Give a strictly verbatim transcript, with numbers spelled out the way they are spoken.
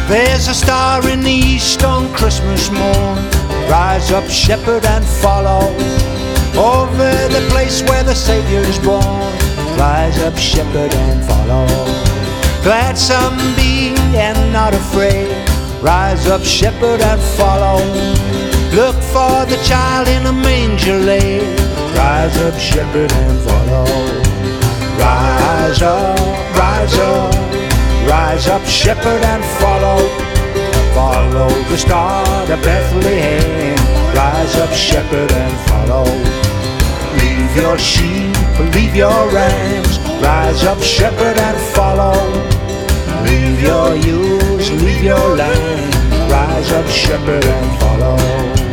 There's a star in the east on Christmas morn. Rise up, shepherd, and follow over the place where the Savior is born. Rise up, shepherd, and follow. Gladsome be and not afraid. Rise up, shepherd, and follow. Look for the child in a manger laid. Rise up, shepherd, and follow. Rise up, rise up, rise up, shepherd, and follow. Follow the star to Bethlehem. Rise up, shepherd, and follow. Leave your sheep, leave your rams. Rise up, shepherd, and follow. Leave your ewes, leave your lamb. Rise up, shepherd, and follow.